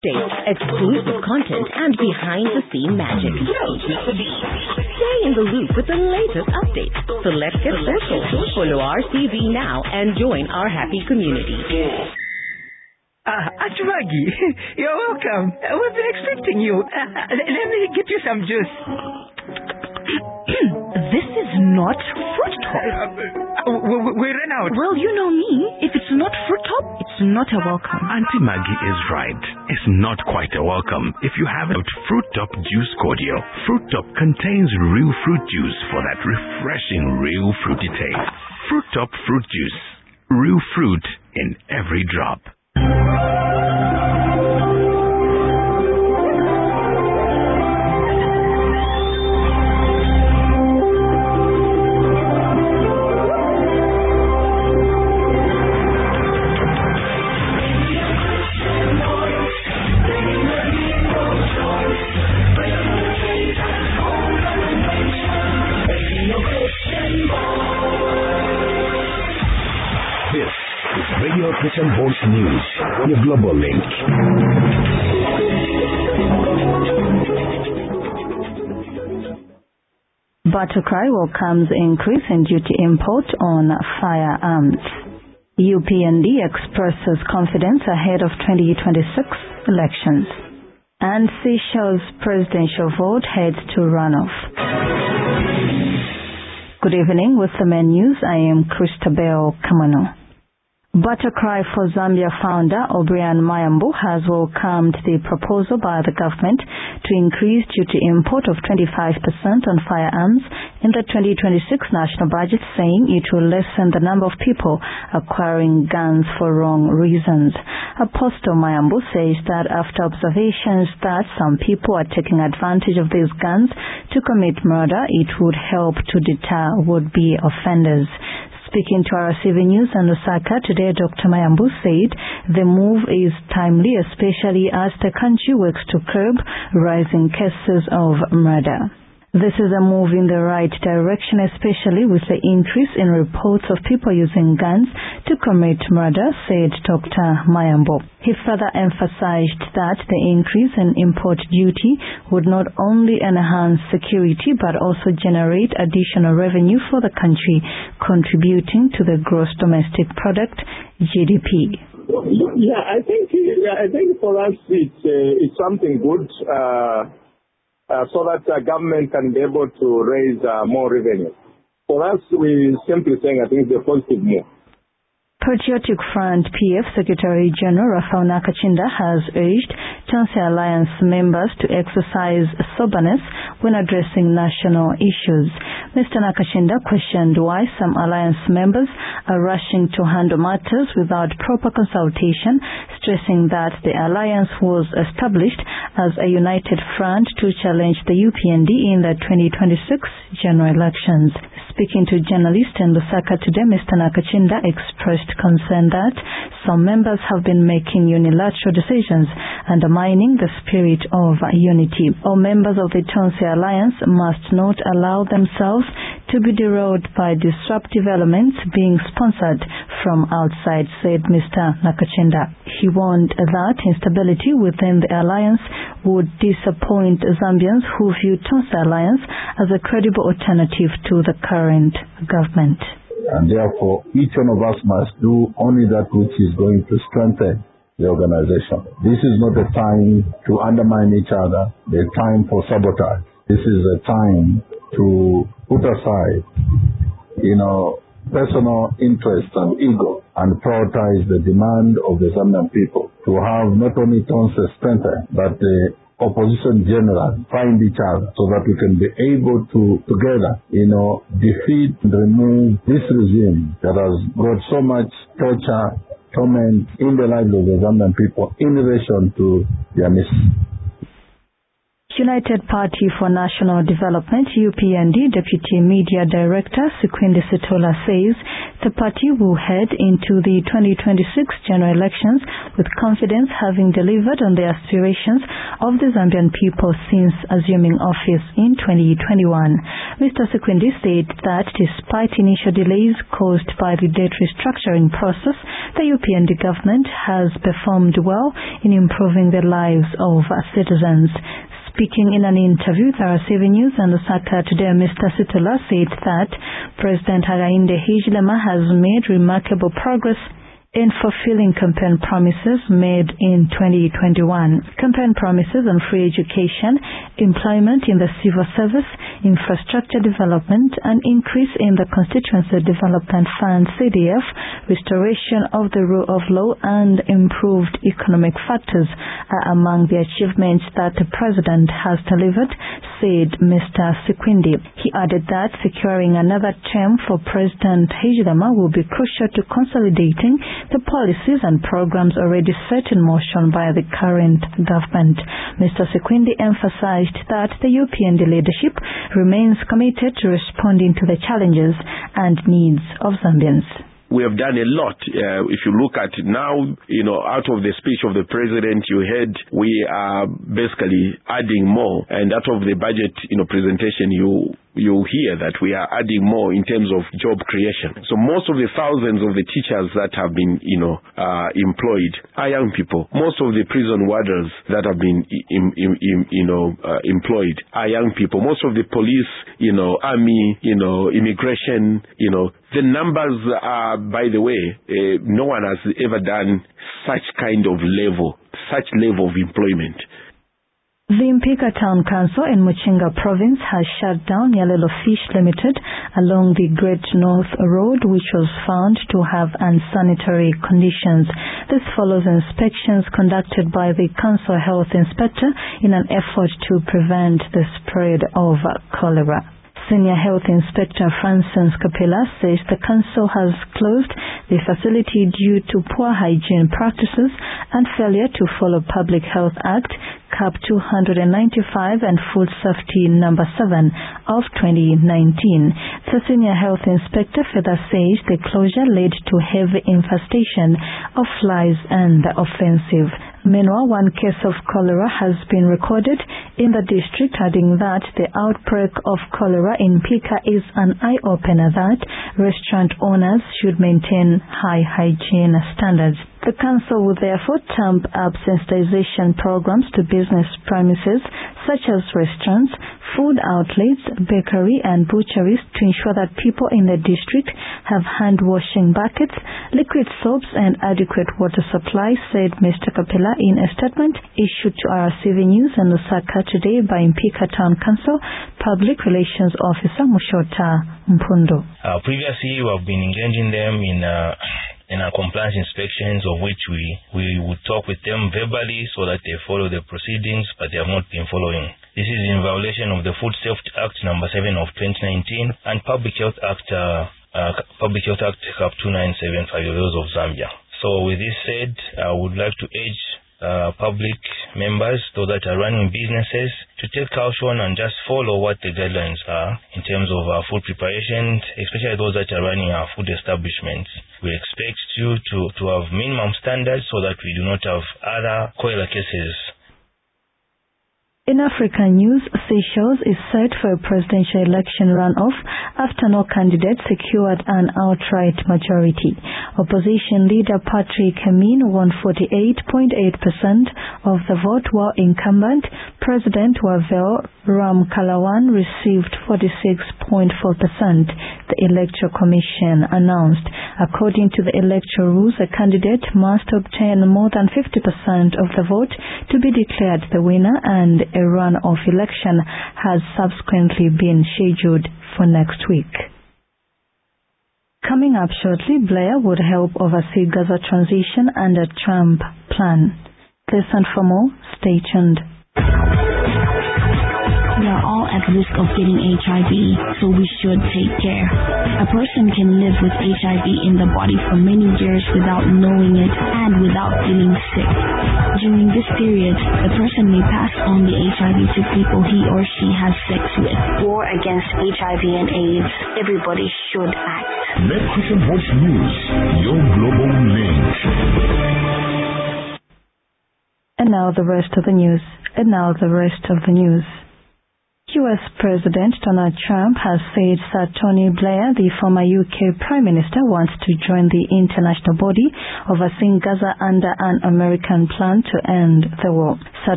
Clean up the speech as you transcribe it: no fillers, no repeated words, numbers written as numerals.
updates, exclusive content, and behind-the-scene magic. Stay in the loop with the latest updates. So let's get social. Follow RCV now and join our happy community. Auntie Maggie, you're welcome. We've been expecting you. Let me get you some juice. This is not Fruit Top. We ran out. Well, you know me. If it's not Fruit Top, it's not a welcome. Auntie Maggie is right. It's not quite a welcome if you haven't Fruit Top Juice Cordial. Fruit Top contains real fruit juice for that refreshing, real fruity taste. Fruit Top Fruit Juice. Real fruit in every drop. Radio Christian Voice News on your global link. Battle cry welcomes increase in duty import on firearms. UPND expresses confidence ahead of 2026 elections. And Seychelles presidential vote heads to runoff. Good evening. With the main news, I am Christabel Kamano. Battle cry for Zambia founder O'Brien Mayambu has welcomed the proposal by the government to increase duty import of 25% on firearms in the 2026 national budget, saying it will lessen the number of people acquiring guns for wrong reasons. Apostle Mayambu says that after observations that some people are taking advantage of these guns to commit murder, it would help to deter would-be offenders. Speaking to RCV News in Lusaka today, Dr. Mayambu said the move is timely, especially as the country works to curb rising cases of murder. This is a move in the right direction, especially with the increase in reports of people using guns to commit murder, said Dr. Mayambu. He further emphasized that the increase in import duty would not only enhance security but also generate additional revenue for the country, contributing to the gross domestic product (GDP). Yeah, I think for us it's something good. So that the government can be able to raise more revenue. For us, we simply saying I think it's a positive move. Patriotic Front PF Secretary General Raphael Nakachinda has urged Tonse Alliance members to exercise soberness when addressing national issues. Mr. Nakachinda questioned why some Alliance members are rushing to handle matters without proper consultation, stressing that the Alliance was established as a united front to challenge the UPND in the 2026 general elections. Speaking to journalists in Lusaka today, Mr. Nakachinda expressed concern that some members have been making unilateral decisions, undermining the spirit of unity. All members of the Tonse Alliance must not allow themselves to be derailed by disruptive elements being sponsored from outside, said Mr. Nakachinda. He warned that instability within the alliance would disappoint Zambians who view Tonse Alliance as a credible alternative to the current government. And therefore, each one of us must do only that which is going to strengthen the organization. This is not a time to undermine each other, a time for sabotage. This is a time to put aside, personal interest and ego and prioritize the demand of the Zambian people to have not only Tonse strengthened, but the opposition general find each other so that we can be able to together, defeat and remove this regime that has brought so much torture, torment in the lives of the Zambian people in relation to their mission. United Party for National Development, UPND Deputy Media Director Sikwindi Sitola says the party will head into the 2026 general elections with confidence, having delivered on the aspirations of the Zambian people since assuming office in 2021. Mr. Sikwindi said that despite initial delays caused by the debt restructuring process, the UPND government has performed well in improving the lives of citizens. Speaking in an interview with RCV News and Lusaka today, Mr. Sitola said that President Hakainde Hichilema has made remarkable progress in fulfilling campaign promises made in 2021. Campaign promises on free education, employment in the civil service, infrastructure development, and increase in the Constituency Development Fund (CDF), restoration of the rule of law, and improved economic factors are among the achievements that the President has delivered, said Mr. Sikwindi. He added that securing another term for President Hichilema will be crucial to consolidating the policies and programs already set in motion by the current government. Mr. Sikwindi emphasized that the UPND leadership remains committed to responding to the challenges and needs of Zambians. We have done a lot. If you look at now, out of the speech of the president, you heard we are basically adding more. And out of the budget, presentation, you hear that we are adding more in terms of job creation. So most of the thousands of the teachers that have been, employed are young people. Most of the prison warders that have been, employed are young people. Most of the police, army, immigration, the numbers are, by the way, no one has ever done such level of employment. The Mpika Town Council in Muchinga Province has shut down Yalelo Fish Limited along the Great North Road, which was found to have unsanitary conditions. This follows inspections conducted by the Council Health Inspector in an effort to prevent the spread of cholera. Senior Health Inspector Francis Kapila says the Council has closed the facility due to poor hygiene practices and failure to follow Public Health Act CAP 295 and Food Safety No. 7 of 2019. The Senior Health Inspector further says the closure led to heavy infestation of flies and offensive. Meanwhile, one case of cholera has been recorded in the district, adding that the outbreak of cholera in Mpika is an eye-opener that restaurant owners should maintain high hygiene standards. The Council will therefore ramp up sensitization programs to business premises such as restaurants, food outlets, bakery and butcheries to ensure that people in the district have hand-washing buckets, liquid soaps and adequate water supply, said Mr. Kapila in a statement issued to RCV News and Lusaka today by Mpika Town Council Public Relations Officer Mushota Mpundo. Previously, we have been engaging them in our compliance inspections, of which we would talk with them verbally so that they follow the proceedings, but they have not been following. This is in violation of the Food Safety Act No. 7 of 2019 and Public Health Act CAP 2975 of those of Zambia. So with this said, I would like to urge public members, those that are running businesses, to take caution and just follow what the guidelines are in terms of food preparation, especially those that are running our food establishments. We expect you to have minimum standards so that we do not have other cholera cases. In African news, Seychelles is set for a presidential election runoff after no candidate secured an outright majority. Opposition leader Patrick Amin won 48.8% of the vote, while incumbent President Wavel Ramkalawan received 46.4%, the Electoral Commission announced. According to the electoral rules, a candidate must obtain more than 50% of the vote to be declared the winner, and a runoff election has subsequently been scheduled for next week. Coming up shortly, Blair would help oversee Gaza transition under Trump plan. This and for more, stay tuned. Now are all at risk of getting HIV, so we should take care. A person can live with HIV in the body for many years without knowing it and without feeling sick. During this period, the person may pass on the HIV to people he or she has sex with. War against HIV and AIDS. Everybody should act. Let Christian Voice News, your global link. And now the rest of the news. US President Donald Trump has said Sir Tony Blair, the former UK Prime Minister, wants to join the international body overseeing Gaza under an American plan to end the war. Sir